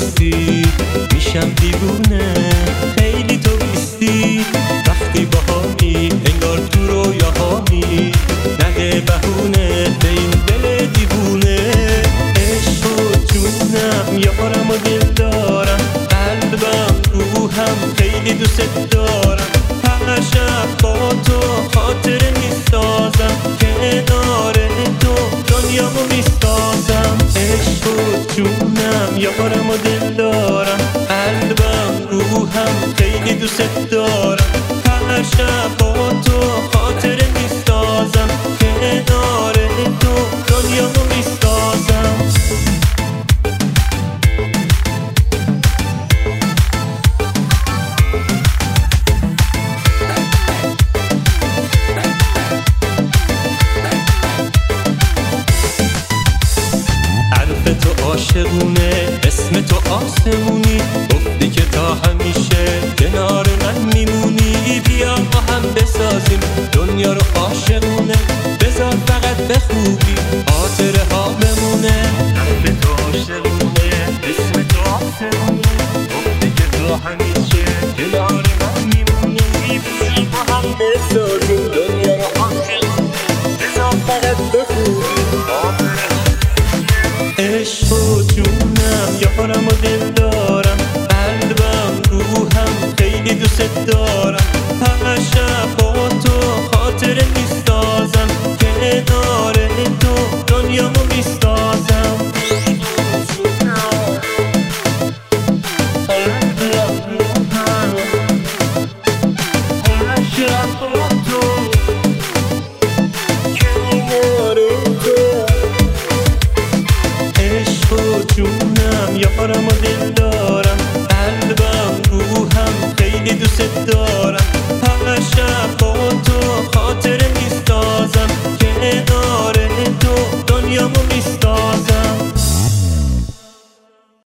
نیستی میشم دیوونه، خیلی تو بیستی. وقتی باهامی انگار تو رویاهامی، نده بهونه به این دل دیوونه. عشق و جونم، یارم و دل دارم، قلبم روحم خیلی دوست دارم. هر شب با تو خاطره میسازم، کنار تو دنیامو میسازم. عشق و جونم، یارم و دل دارم، قلبم روحم خیلی دوست دارم. هر شب با تو خاطره میسازم، کنار تو دنیامو میسازم. تو عاشقونه، اسم تو آسمونی، گفتی که تا همیشه کنار من میمونی. بیا با هم بسازیم دنیا رو عاشقونه، بذار فقط به خوبی خاطره ها بمونه. اسم تو عاشقونه، اسم تو آسمونی، گفتی که تا همیشه کنار من میمونی. بیا با هم بسازیم دنیا رو عاشقونه، بذار فقط به خوبی خاطره. عشق و جونم، یارم و دل دارم، قلبم روحم خیلی دوست دارم. هر شب با تو خاطره میسازم، کنار تو دنیامو میسازم. هر شب با تو کنار تو. عشق و جونم، یارم و دل